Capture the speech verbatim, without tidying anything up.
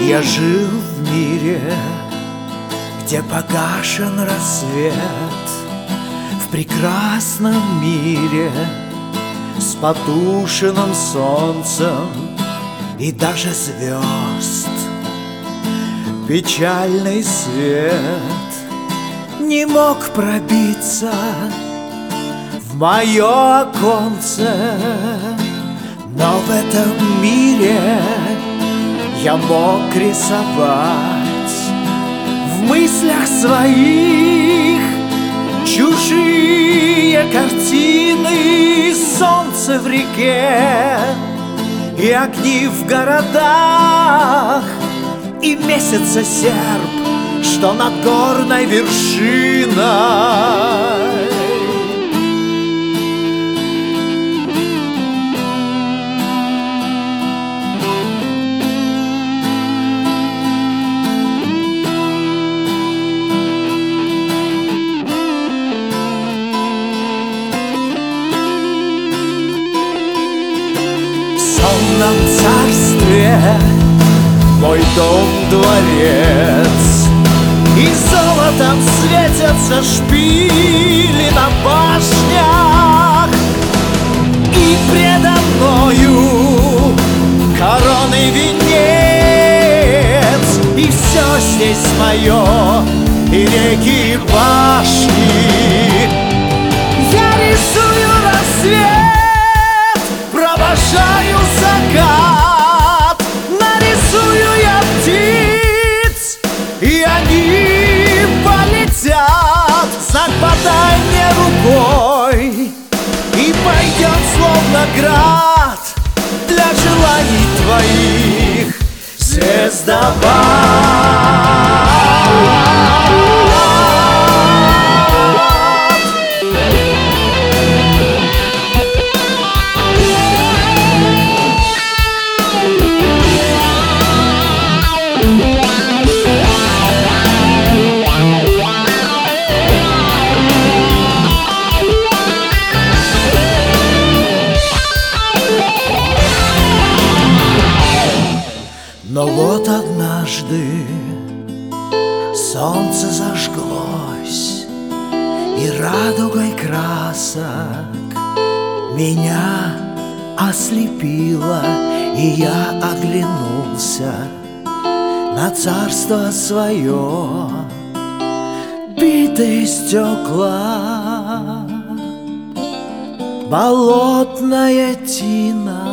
Я жил в мире, где погашен рассвет, в прекрасном мире с потушенным солнцем и даже звезд. Печальный свет не мог пробиться в мое оконце, но в этом мире я мог рисовать в мыслях своих чужие картины, солнце в реке и огни в городах, и месяца серп, что над горной вершиной. В сонном царстве мой дом-дворец, и золотом светятся шпили на башнях, и предо мною короны венец, и все здесь мое, и реки, и башни. Я рисую рассвет, провожаю закат, нарисую я птиц, и они полетят. Знак подай мне рукой, и пойдет словно град для желаний твоих звездопад. Но вот однажды солнце зажглось, и радугой красок меня ослепило, и я оглянулся на царство свое, битые стекла, болотная тина